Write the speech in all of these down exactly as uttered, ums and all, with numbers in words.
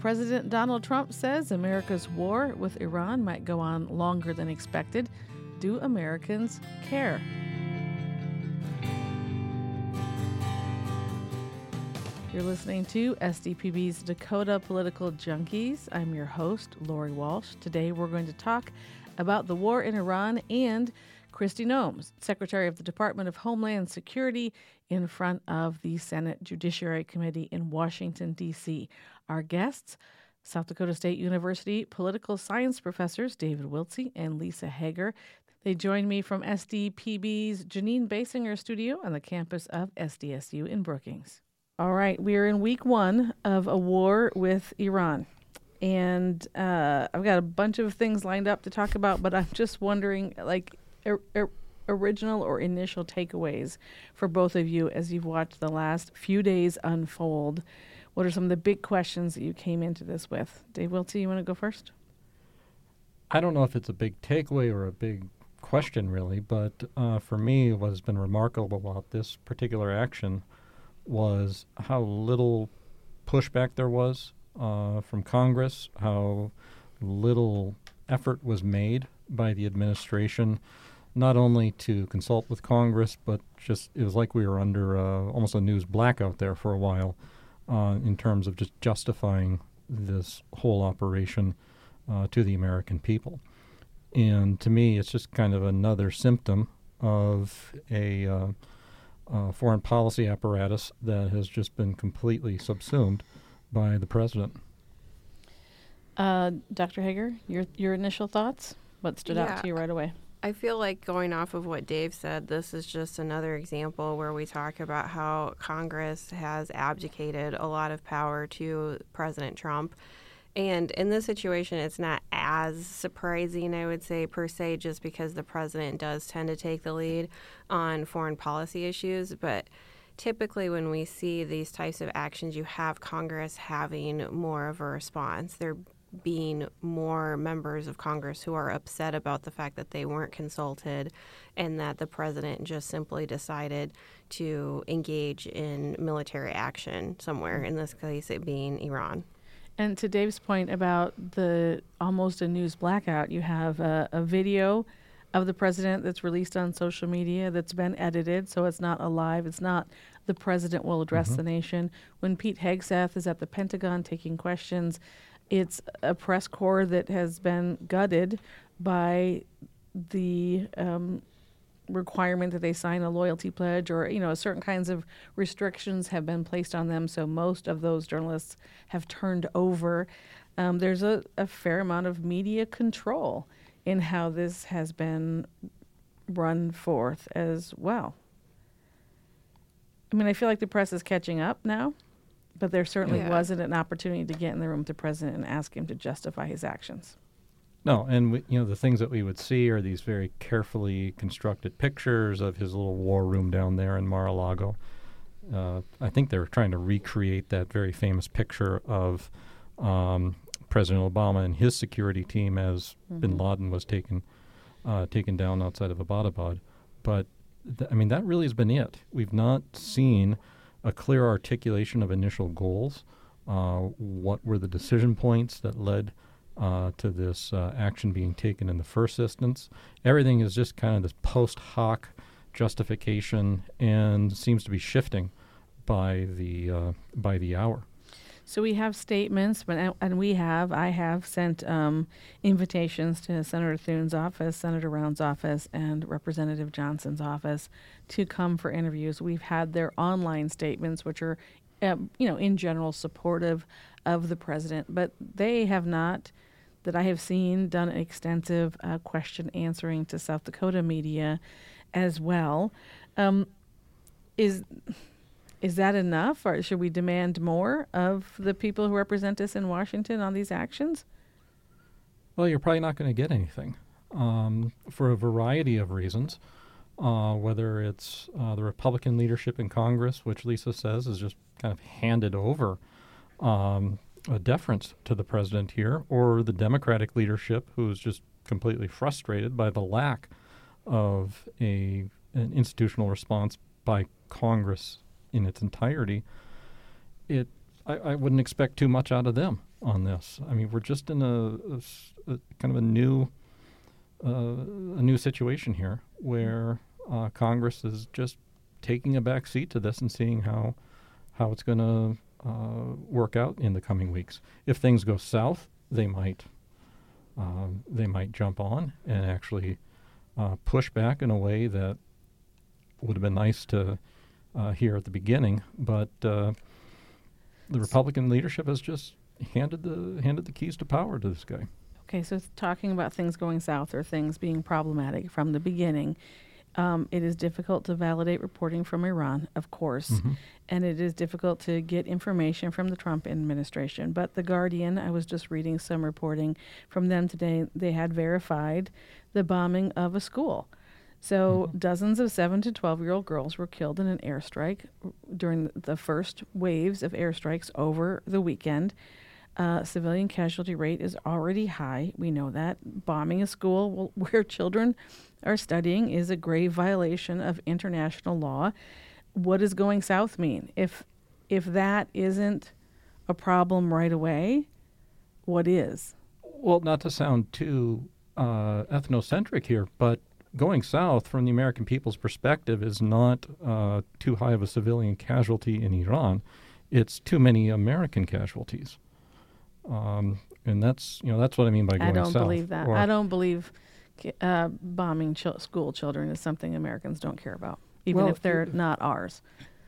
President Donald Trump says America's war with Iran might go on longer than expected. Do Americans care? You're listening to S D P B's Dakota Political Junkies. I'm your host, Lori Walsh. Today we're going to talk about the war in Iran and Kristi Noem, Secretary of the Department of Homeland Security, in front of the Senate Judiciary Committee in Washington, D C Our guests, South Dakota State University political science professors David Wiltse and Lisa Hager. They join me from S D P B's Janine Basinger studio on the campus of S D S U in Brookings. All right, we are in week one of a war with Iran. And uh, I've got a bunch of things lined up to talk about, but I'm just wondering, like, er, er, original or initial takeaways for both of you as you've watched the last few days unfold. What are some of the big questions that you came into this with? Dave Wiltse, you want to go first? I don't know if it's a big takeaway or a big question, really, but uh, for me, what has been remarkable about this particular action was how little pushback there was uh, from Congress, how little effort was made by the administration, not only to consult with Congress, but just it was like we were under uh, almost a news blackout there for a while uh, in terms of just justifying this whole operation uh, to the American people. And to me, it's just kind of another symptom of a uh, uh, foreign policy apparatus that has just been completely subsumed by the president. Uh, Doctor Hager, your your initial thoughts? What stood yeah, out to you right away? I feel like going off of what Dave said, this is just another example where we talk about how Congress has abdicated a lot of power to President Trump. And in this situation, it's not as surprising, I would say, per se, just because the president does tend to take the lead on foreign policy issues. But typically when we see these types of actions, you have Congress having more of a response. There being more members of Congress who are upset about the fact that they weren't consulted and that the president just simply decided to engage in military action somewhere, in this case it being Iran. And to Dave's point about the almost a news blackout, you have a, a video of the president that's released on social media that's been edited, so it's not alive. It's not the president will address mm-hmm. the nation. When Pete Hegseth is at the Pentagon taking questions, it's a press corps that has been gutted by the um, requirement that they sign a loyalty pledge, or, you know, certain kinds of restrictions have been placed on them. So most of those journalists have turned over. Um, there's a, a fair amount of media control in how this has been run forth as well. I mean, I feel like the press is catching up now, but there certainly yeah. wasn't an opportunity to get in the room with the president and ask him to justify his actions. No, and we, you know, the things that we would see are these very carefully constructed pictures of his little war room down there in Mar-a-Lago. Uh, I think they were trying to recreate that very famous picture of um, President Obama and his security team as mm-hmm. bin Laden was taken uh, taken down outside of Abbottabad. But, th- I mean, that really has been it. We've not seen a clear articulation of initial goals. Uh, what were the decision points that led Uh, to this uh, action being taken in the first instance? Everything is just kind of this post hoc justification and seems to be shifting by the uh, by the hour. So we have statements, but and we have, I have sent um, invitations to Senator Thune's office, Senator Round's office, and Representative Johnson's office to come for interviews. We've had their online statements, which are, uh, you know, in general supportive of the president, but they have not, that I have seen, done extensive uh, question answering to South Dakota media as well. Um, is is that enough, or should we demand more of the people who represent us in Washington on these actions? Well, you're probably not going to get anything um, for a variety of reasons, uh, whether it's uh, the Republican leadership in Congress, which Lisa says is just kind of handed over Um, a deference to the president here, or the Democratic leadership, who is just completely frustrated by the lack of a an institutional response by Congress in its entirety. It I, I wouldn't expect too much out of them. on this. I mean, we're just in a, a s- a kind of a new uh, a new situation here where uh, Congress is just taking a back seat to this and seeing how how it's going to uh, work out in the coming weeks. If things go south, they might um, they might jump on and actually uh, push back in a way that would have been nice to uh, hear at the beginning, but uh, the Republican leadership has just handed the handed the keys to power to this guy. Okay, so it's talking about things going south or things being problematic from the beginning. Um, it is difficult to validate reporting from Iran, of course, Mm-hmm. and it is difficult to get information from the Trump administration. But The Guardian, I was just reading some reporting from them today, they had verified the bombing of a school. So Mhm. dozens of seven to twelve-year-old girls were killed in an airstrike during the first waves of airstrikes over the weekend. Uh, civilian casualty rate is already high. We know that. Bombing a school where children are studying is a grave violation of international law. What does going south mean? If if that isn't a problem right away, what is? Well, not to sound too uh, ethnocentric here, but going south from the American people's perspective is not uh, too high of a civilian casualty in Iran. It's too many American casualties. Um, and that's, you know, that's what I mean by going I don't south. believe that. Or- I don't believe ki- uh, bombing chil- school children is something Americans don't care about, even Well, if they're it- not ours.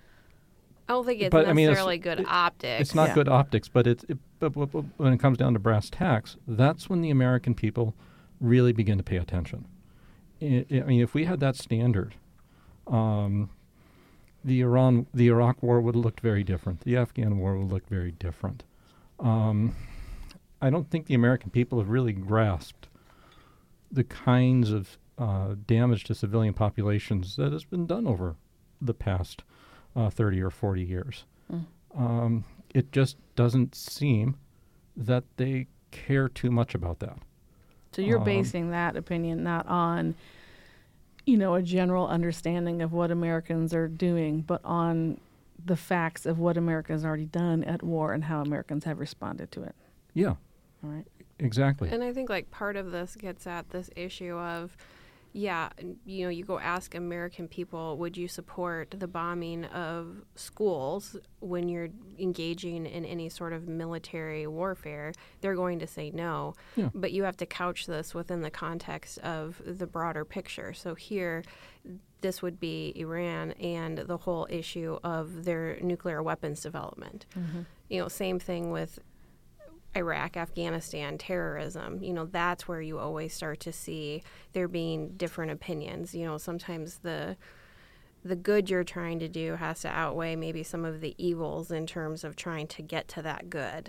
I don't think it's But, I mean, it's- necessarily good it- optics. It's not Yeah. good optics, but it's it, but, but, but when it comes down to brass tacks, that's when the American people really begin to pay attention. I, I mean, if we had that standard, um, the Iran, the Iraq War would have looked very different. The Afghan War would look very different. Um, I don't think the American people have really grasped the kinds of uh, damage to civilian populations that has been done over the past uh, thirty or forty years. Mm. Um, it just doesn't seem that they care too much about that. So you're Um, basing that opinion not on, you know, a general understanding of what Americans are doing, but on the facts of what Americans have already done at war and how Americans have responded to it. Yeah, All right. exactly. And I think like part of this gets at this issue of, yeah, n- you know, you go ask American people, would you support the bombing of schools when you're engaging in any sort of military warfare? They're going to say no. Yeah. But you have to couch this within the context of the broader picture. So here, this would be Iran and the whole issue of their nuclear weapons development. Mm-hmm. You know, same thing with Iraq, Afghanistan, terrorism. You know, that's where you always start to see there being different opinions. You know, sometimes the the good you're trying to do has to outweigh maybe some of the evils in terms of trying to get to that good.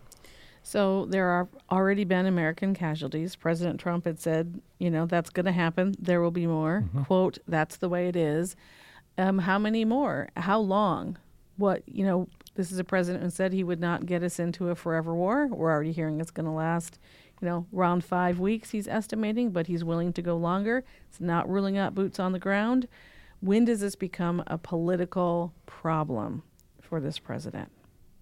So there are already been American casualties. President Trump had said, you know, that's going to happen. There will be more. Mhm. Quote, that's the way it is. Um, how many more? How long? What, you know, this is a president who said he would not get us into a forever war. We're already hearing it's going to last, you know, around five weeks, he's estimating, but he's willing to go longer. It's not ruling out boots on the ground. When does this become a political problem for this president?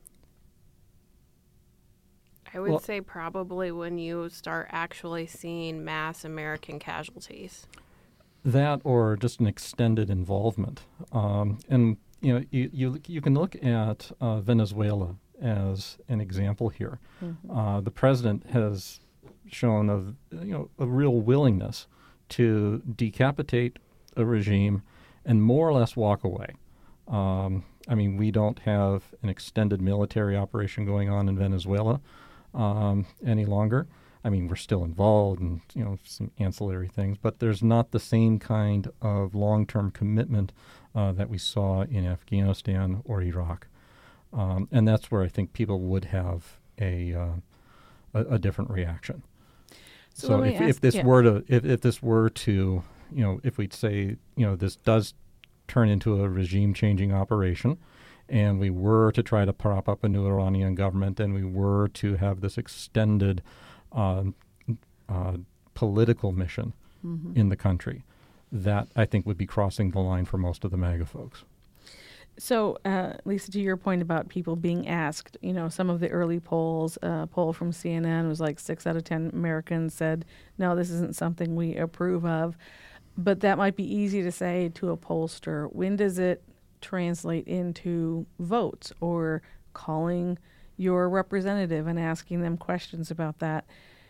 I would Well- say probably when you start actually seeing mass American casualties. That or just an extended involvement. Um, and, you know, you, you, you can look at uh, Venezuela as an example here. Mm-hmm. Uh, the president has shown a, you know, a real willingness to decapitate a regime and more or less walk away. Um, I mean, we don't have an extended military operation going on in Venezuela um, any longer. I mean, we're still involved in, you know, some ancillary things, but there's not the same kind of long-term commitment uh, that we saw in Afghanistan or Iraq. Um, and that's where I think people would have a uh, a, a different reaction. So So, let me if, ask- if this yeah. were to if, if this were to, you know, if we'd say, you know, this does turn into a regime-changing operation, and we were to try to prop up a new Iranian government, and we were to have this extended uh, uh, political mission Mm-hmm. in the country, that I think would be crossing the line for most of the MAGA folks. So, uh, Lisa, to your point about people being asked, you know, some of the early polls, a uh, poll from C N N was like six out of ten Americans said, no, this isn't something we approve of. But that might be easy to say to a pollster. When does it translate into votes or calling your representative and asking them questions about that?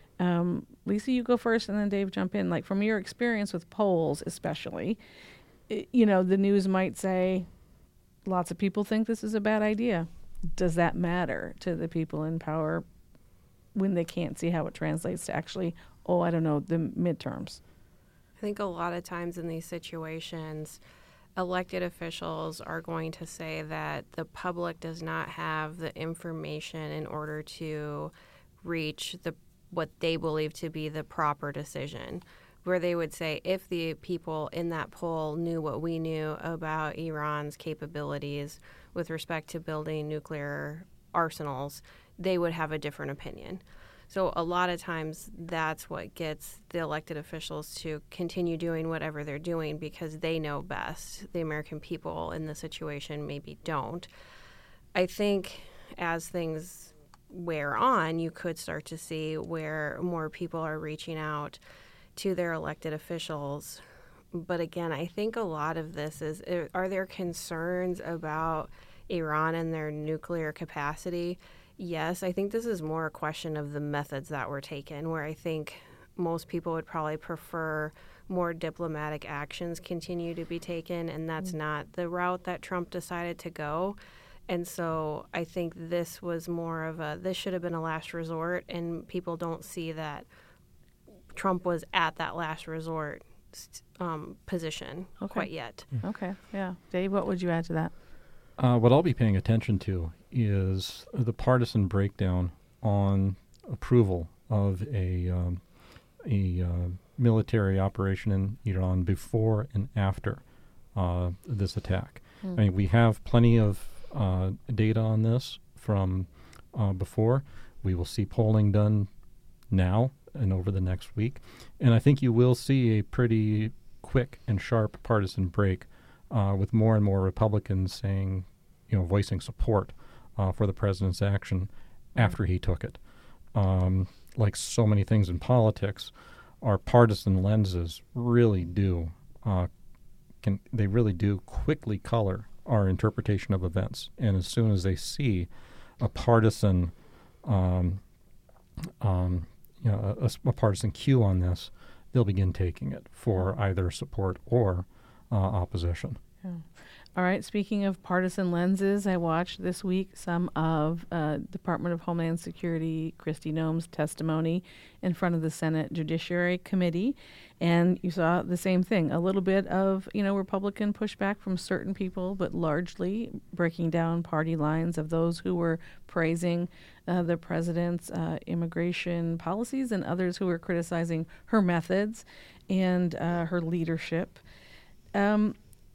Um, Lisa, you go first, and then Dave, jump in. Like, from your experience with polls, especially, it, you know, the news might say, lots of people think this is a bad idea. Does that matter to the people in power when they can't see how it translates to actually, oh, I don't know, the midterms? I think a lot of times in these situations, elected officials are going to say that the public does not have the information in order to reach the what they believe to be the proper decision, where they would say if the people in that poll knew what we knew about Iran's capabilities with respect to building nuclear arsenals, they would have a different opinion. So a lot of times that's what gets the elected officials to continue doing whatever they're doing because they know best. The American people in the situation maybe don't. I think as things wear on, you could start to see where more people are reaching out to their elected officials. But again, I think a lot of this is, are there concerns about Iran and their nuclear capacity? Yes, I think this is more a question of the methods that were taken, where I think most people would probably prefer more diplomatic actions continue to be taken, and that's mm-hmm. not the route that Trump decided to go. And so I think this was more of a, this should have been a last resort, and people don't see that Trump was at that last resort um, position okay. quite yet. Okay, yeah. Dave, what would you add to that? Uh, what I'll be paying attention to is the partisan breakdown on approval of a, um, a uh, military operation in Iran before and after uh, this attack. Mm. I mean, we have plenty of uh, data on this from uh, before. We will see polling done now and over the next week. And I think you will see a pretty quick and sharp partisan break uh, with more and more Republicans saying, you know, voicing support uh, for the president's action after he took it. Um, like so many things in politics, our partisan lenses really do, uh, can they really do quickly color our interpretation of events. And as soon as they see a partisan um, um, you know, a, a partisan cue on this, they'll begin taking it for either support or uh, opposition. Yeah. All right. Speaking of partisan lenses, I watched this week some of uh, Department of Homeland Security Kristi Noem's testimony in front of the Senate Judiciary Committee, and you saw the same thing. A little bit of, you know, Republican pushback from certain people, but largely breaking down party lines of those who were praising uh, the president's uh, immigration policies and others who were criticizing her methods and uh, her leadership. Um,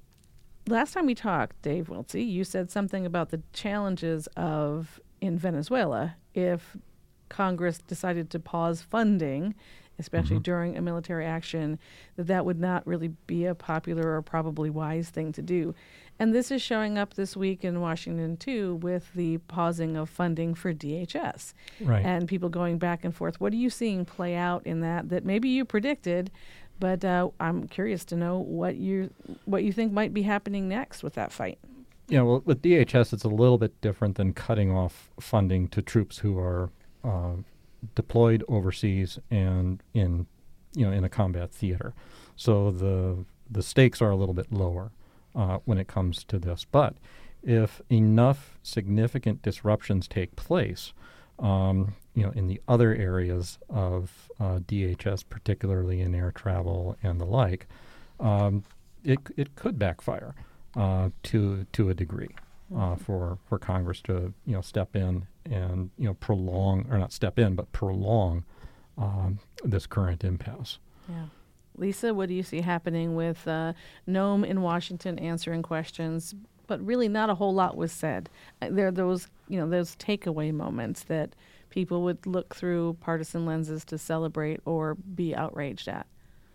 Last time we talked, Dave Wiltsey, you said something about the challenges of in Venezuela if Congress decided to pause funding, especially mm-hmm. during a military action, that that would not really be a popular or probably wise thing to do. And this is showing up this week in Washington, too, with the pausing of funding for D H S. Right. And people going back and forth. What are you seeing play out in that that maybe you predicted, but uh, I'm curious to know what you what you think might be happening next with that fight. Yeah, well, with D H S, it's a little bit different than cutting off funding to troops who are uh, deployed overseas and in, you know, in a combat theater. So the the stakes are a little bit lower uh, when it comes to this. But if enough significant disruptions take place, um, you know, in the other areas of uh, D H S, particularly in air travel and the like, um, it it could backfire uh, to to a degree uh, mm-hmm. for for Congress to you know step in and you know prolong or not step in but prolong um, this current impasse. Yeah. Lisa, what do you see happening with uh, Noem in Washington answering questions, but really not a whole lot was said? Uh, there are those you know those takeaway moments that people would look through partisan lenses to celebrate or be outraged at.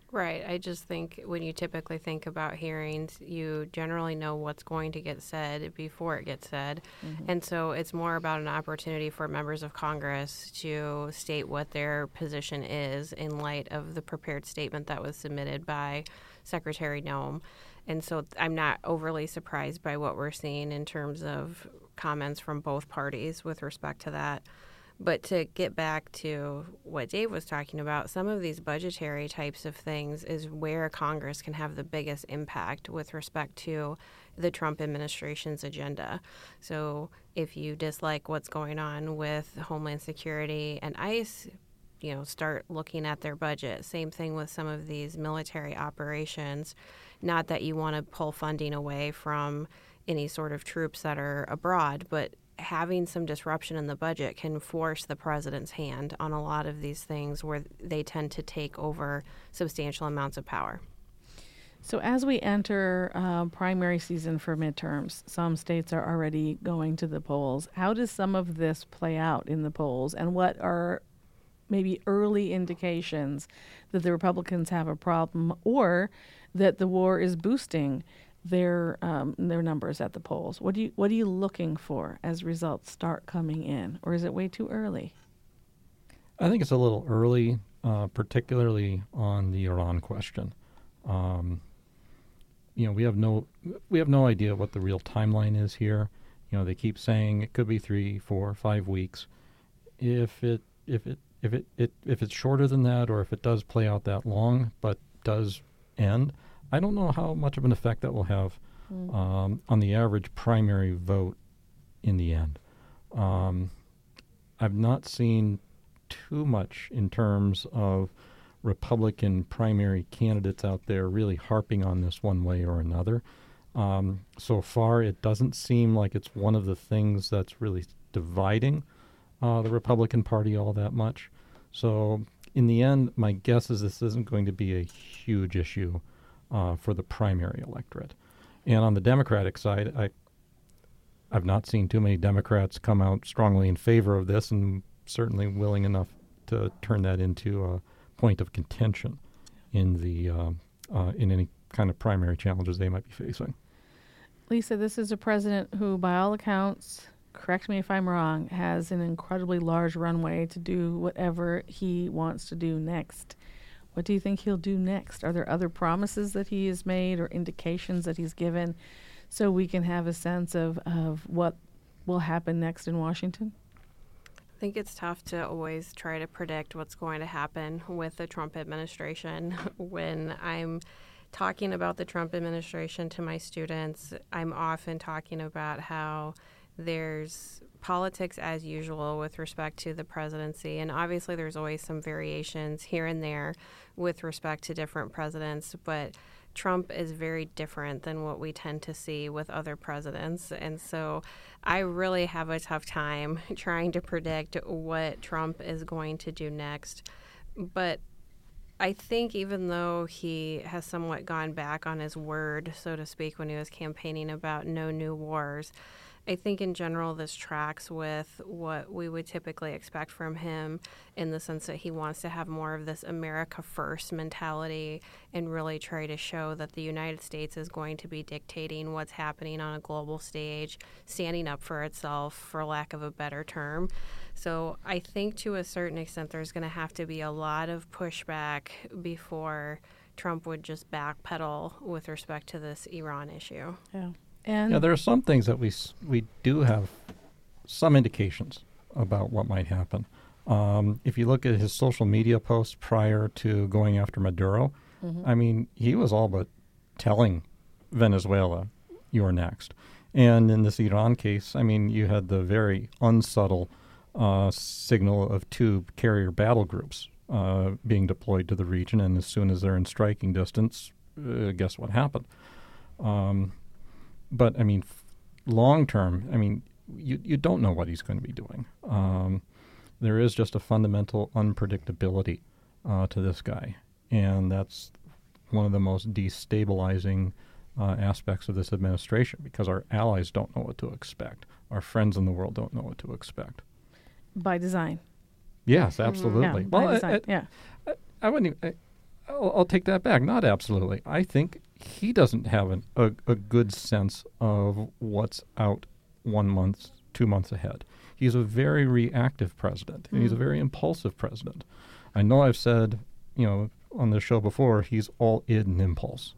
Right. I just think when you typically think about hearings, you generally know what's going to get said before it gets said. Mm-hmm. And so it's more about an opportunity for members of Congress to state what their position is in light of the prepared statement that was submitted by Secretary Noem. And so I'm not overly surprised by what we're seeing in terms of comments from both parties with respect to that. But to get back to what Dave was talking about, some of these budgetary types of things is where Congress can have the biggest impact with respect to the Trump administration's agenda. So if you dislike what's going on with Homeland Security and ICE, you know, start looking at their budget. Same thing with some of these military operations. Not that you want to pull funding away from any sort of troops that are abroad, but having some disruption in the budget can force the president's hand on a lot of these things where they tend to take over substantial amounts of power. So as we enter uh, primary season for midterms, some states are already going to the polls. How does some of this play out in the polls, and what are maybe early indications that the Republicans have a problem or that the war is boosting their um, their numbers at the polls? What do you what are you looking for as results start coming in, or is it way too early? I think it's a little early, uh, particularly on the Iran question. Um, you know, we have no we have no idea what the real timeline is here. You know, they keep saying it could be three, four, five weeks. If it if it if it, it if it's shorter than that, or if it does play out that long, but does end, I don't know how much of an effect that will have mm. um, on the average primary vote in the end. Um, I've not seen too much in terms of Republican primary candidates out there really harping on this one way or another. Um, so far, it doesn't seem like it's one of the things that's really dividing uh, the Republican Party all that much. So in the end, my guess is this isn't going to be a huge issue Uh, for the primary electorate. And on the Democratic side, I, I've not seen too many Democrats come out strongly in favor of this, and certainly willing enough to turn that into a point of contention in the uh, uh, in any kind of primary challenges they might be facing. Lisa, this is a president who, by all accounts, correct me if I'm wrong, has an incredibly large runway to do whatever he wants to do next. What do you think he'll do next? Are there other promises that he has made or indications that he's given so we can have a sense of, of what will happen next in Washington? I think it's tough to always try to predict what's going to happen with the Trump administration. When I'm talking about the Trump administration to my students, I'm often talking about how there's politics as usual with respect to the presidency. And obviously there's always some variations here and there with respect to different presidents. But Trump is very different than what we tend to see with other presidents. And so I really have a tough time trying to predict what Trump is going to do next. But I think even though he has somewhat gone back on his word, so to speak, when he was campaigning about no new wars, I think in general this tracks with what we would typically expect from him in the sense that he wants to have more of this America First mentality and really try to show that the United States is going to be dictating what's happening on a global stage, standing up for itself, for lack of a better term. So I think to a certain extent there's going to have to be a lot of pushback before Trump would just backpedal with respect to this Iran issue. Yeah. And yeah, there are some things that we s- we do have some indications about what might happen. Um, if you look at his social media posts prior to going after Maduro, mm-hmm. I mean, he was all but telling Venezuela, "You're next." And in this Iran case, I mean, you had the very unsubtle uh, signal of two carrier battle groups uh, being deployed to the region, and as soon as they're in striking distance, uh, guess what happened? Um, But, I mean, f- long term, I mean, you, you don't know what he's going to be doing. Um, there is just a fundamental unpredictability uh, to this guy. And that's one of the most destabilizing uh, aspects of this administration, because our allies don't know what to expect. Our friends in the world don't know what to expect. By design. Yes, absolutely. Yeah, well, by I, design. I, yeah. I, I wouldn't even, I, I'll, I'll take that back. Not absolutely. I think he doesn't have an, a, a good sense of what's out one month, two months ahead. He's a very reactive president, and mm. he's a very impulsive president. I know I've said, you know, on this show before, he's all id and impulse.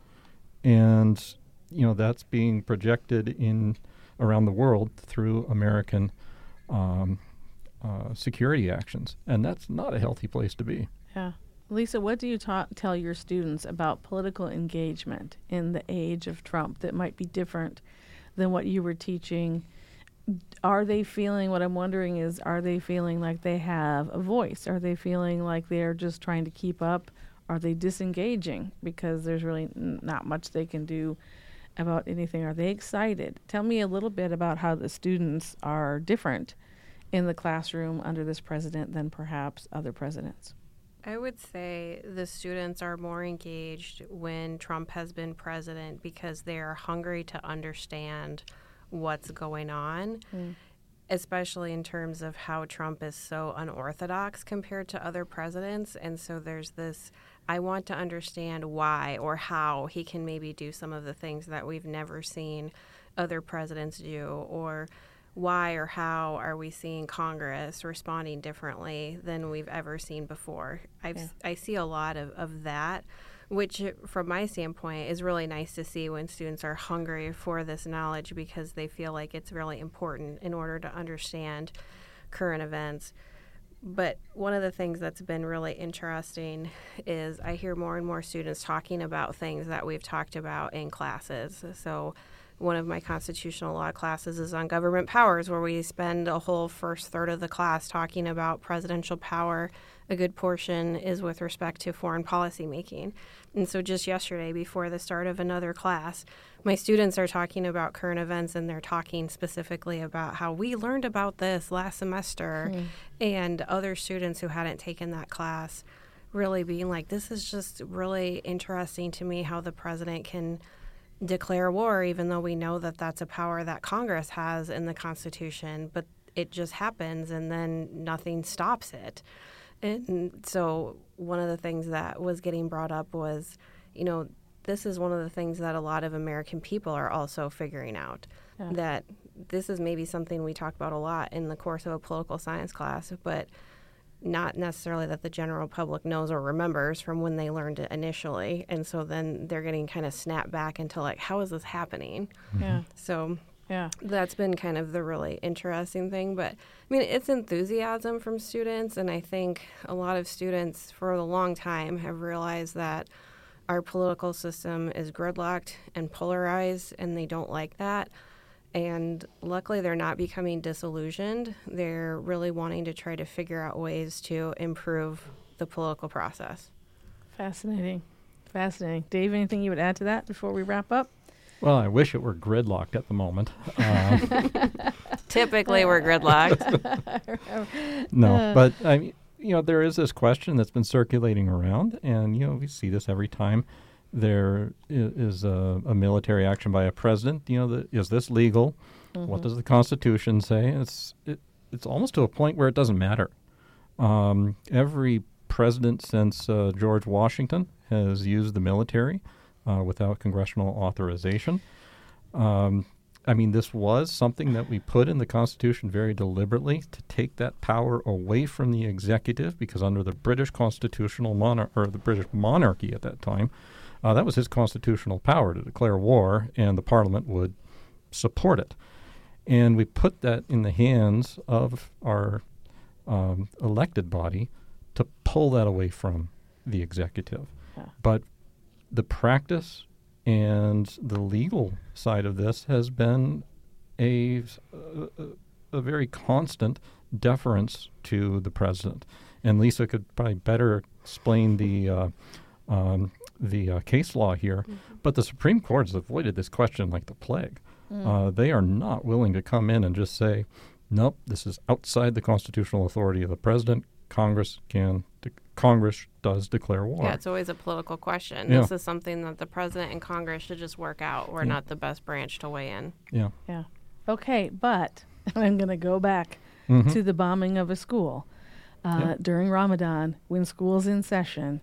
And, you know, that's being projected in around the world through American um, uh, security actions. And that's not a healthy place to be. Yeah. Lisa, what do you ta- tell your students about political engagement in the age of Trump that might be different than what you were teaching? Are they feeling, what I'm wondering is, are they feeling like they have a voice? Are they feeling like they're just trying to keep up? Are they disengaging because there's really n- not much they can do about anything? Are they excited? Tell me a little bit about how the students are different in the classroom under this president than perhaps other presidents. I would say the students are more engaged when Trump has been president because they are hungry to understand what's going on, mm. especially in terms of how Trump is so unorthodox compared to other presidents. And so there's this, I want to understand why or how he can maybe do some of the things that we've never seen other presidents do, or why or how are we seeing Congress responding differently than we've ever seen before. I've, yeah. I see a lot of, of that, which from my standpoint is really nice to see when students are hungry for this knowledge because they feel like it's really important in order to understand current events. But one of the things that's been really interesting is I hear more and more students talking about things that we've talked about in classes. So one of my constitutional law classes is on government powers, where we spend a whole first third of the class talking about presidential power. A good portion is with respect to foreign policy making. And so just yesterday, before the start of another class, my students are talking about current events, and they're talking specifically about how we learned about this last semester, mm. and other students who hadn't taken that class really being like, this is just really interesting to me how the president can declare war, even though we know that that's a power that Congress has in the Constitution, but it just happens and then nothing stops it. And so one of the things that was getting brought up was, you know, this is one of the things that a lot of American people are also figuring out, yeah. that this is maybe something we talk about a lot in the course of a political science class, but not necessarily that the general public knows or remembers from when they learned it initially. And so then they're getting kind of snapped back into like, how is this happening? Yeah. So yeah, that's been kind of the really interesting thing. But I mean, it's enthusiasm from students. And I think a lot of students for a long time have realized that our political system is gridlocked and polarized, and they don't like that. And luckily, they're not becoming disillusioned. They're really wanting to try to figure out ways to improve the political process. Fascinating. Fascinating. Dave, anything you would add to that before we wrap up? Well, I wish it were gridlocked at the moment. Um, Typically, we're gridlocked. No, uh. but I mean, you know, there is this question that's been circulating around, and you know, we see this every time there is a, a military action by a president. You know, the, is this legal? Mm-hmm. What does the Constitution say? It's it, it's almost to a point where it doesn't matter. Um, every president since uh, George Washington has used the military uh, without congressional authorization. Um, I mean, this was something that we put in the Constitution very deliberately to take that power away from the executive, because under the British constitutional monarch or the British monarchy at that time, Uh, that was his constitutional power to declare war, and the Parliament would support it. And we put that in the hands of our um, elected body to pull that away from the executive. Yeah. But the practice and the legal side of this has been a, a, a very constant deference to the president. And Lisa could probably better explain the uh, um, the uh, case law here, mm-hmm. but the Supreme Court has avoided this question like the plague. Mm. Uh, they are not willing to come in and just say, nope, this is outside the constitutional authority of the president. Congress can, de- Congress does declare war. Yeah, it's always a political question. Yeah. This is something that the president and Congress should just work out. We're yeah. not the best branch to weigh in. Yeah. Yeah. Okay, but I'm going to go back mm-hmm. to the bombing of a school uh, yep. during Ramadan when school's in session.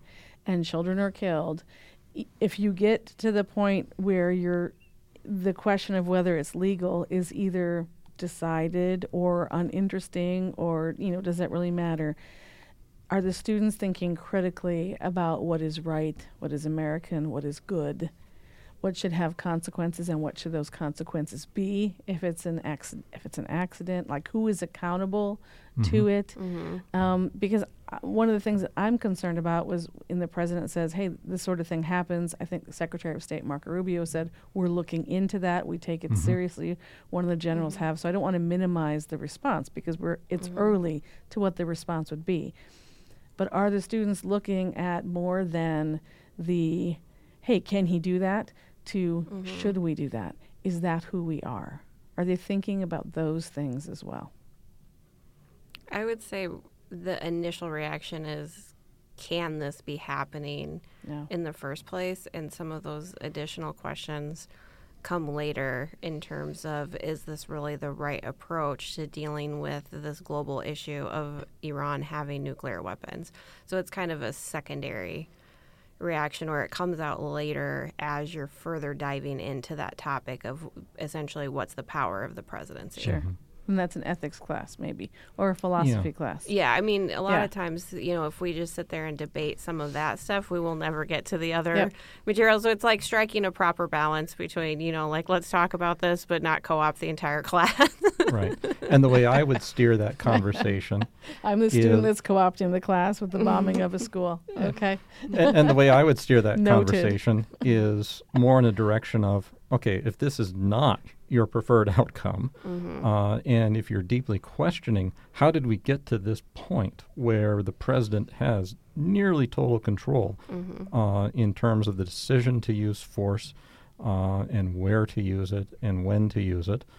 and children are killed, i- if you get to the point where you're, the question of whether it's legal is either decided or uninteresting or, you know, does that really matter? Are the students thinking critically about what is right, what is American, what is good, what should have consequences, and what should those consequences be? If it's an accident, if it's an accident, like who is accountable Mm-hmm. to it? Mm-hmm. Um, because uh, one of the things that I'm concerned about was when the president says, "Hey, this sort of thing happens." I think the Secretary of State Marco Rubio said, "We're looking into that. We take it Mhm. seriously." One of the generals Mm-hmm. have. So I don't want to minimize the response because we're it's Mhm. early to what the response would be. But are the students looking at more than the, "Hey, can he do that?" to Mhm. "Should we do that? Is that who we are?" Are they thinking about those things as well? I would say the initial reaction is, can this be happening No. in the first place? And some of those additional questions come later in terms of, is this really the right approach to dealing with this global issue of Iran having nuclear weapons? So it's kind of a secondary reaction where it comes out later as you're further diving into that topic of essentially what's the power of the presidency. Sure. Mhm. And that's an ethics class, maybe, or a philosophy class. Yeah, I mean, a lot Yeah. of times, you know, if we just sit there and debate some of that stuff, we will never get to the other Yep. materials. So it's like striking a proper balance between, you know, like, let's talk about this, but not co-opt the entire class. Right. And the way I would steer that conversation, I'm the student Yeah. that's co-opting the class with the bombing of a school. Okay. and, and the way I would steer that Noted. conversation is more in a direction of, okay, if this is not your preferred outcome, Mhm. uh, and if you're deeply questioning, how did we get to this point where the president has nearly total control Mhm. uh, in terms of the decision to use force uh, and where to use it and when to use it?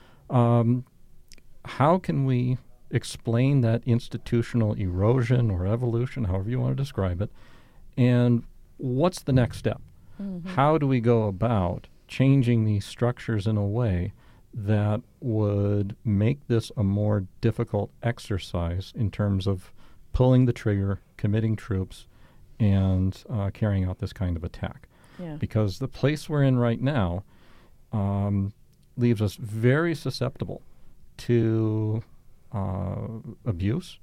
Um, how can we explain that institutional erosion or evolution, however you want to describe it, and what's the next step? Mhm. How do we go about changing these structures in a way that would make this a more difficult exercise in terms of pulling the trigger, committing troops, and uh, carrying out this kind of attack? Yeah. Because the place we're in right now um, leaves us very susceptible to uh, abuse.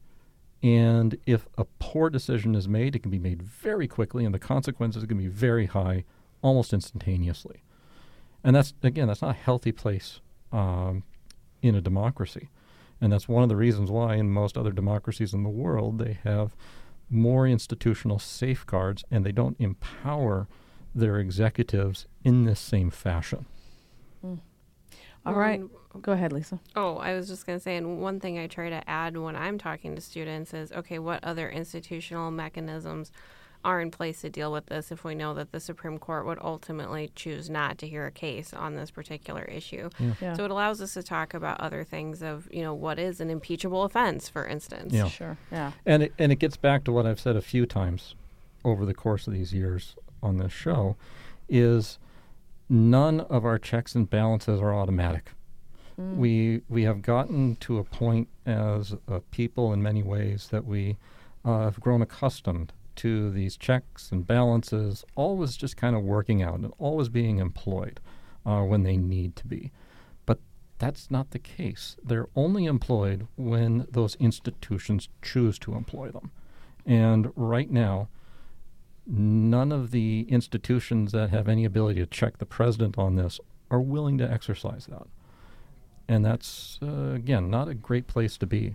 And if a poor decision is made, it can be made very quickly, and the consequences can be very high almost instantaneously. And that's, again, that's not a healthy place um, in a democracy. And that's one of the reasons why in most other democracies in the world they have more institutional safeguards and they don't empower their executives in this same fashion. Mm. All right. And- Go ahead, Lisa. Oh, I was just going to say, and one thing I try to add when I'm talking to students is, okay, what other institutional mechanisms are in place to deal with this if we know that the Supreme Court would ultimately choose not to hear a case on this particular issue? Yeah. Yeah. So it allows us to talk about other things of, you know, what is an impeachable offense, for instance. Yeah. Sure. Yeah. And it, and it gets back to what I've said a few times over the course of these years on this show, is none of our checks and balances are automatic. Mm. We we have gotten to a point as a people in many ways that we uh, have grown accustomed to these checks and balances always just kind of working out and always being employed uh, when they need to be. But that's not the case. They're only employed when those institutions choose to employ them. And right now, none of the institutions that have any ability to check the president on this are willing to exercise that. And that's, uh, again, not a great place to be.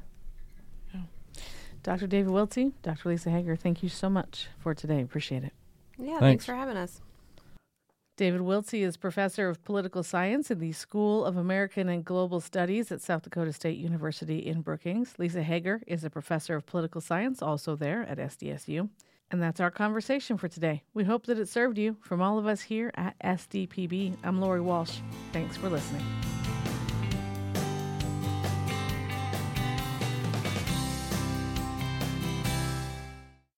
Doctor David Wiltsey, Doctor Lisa Hager, thank you so much for today. Appreciate it. Yeah, thanks, Thanks. for having us. David Wiltsey is professor of political science in the School of American and Global Studies at South Dakota State University in Brookings. Lisa Hager is a professor of political science, also there at S D S U. And that's our conversation for today. We hope that it served you. From all of us here at S D P B, I'm Lori Walsh. Thanks for listening.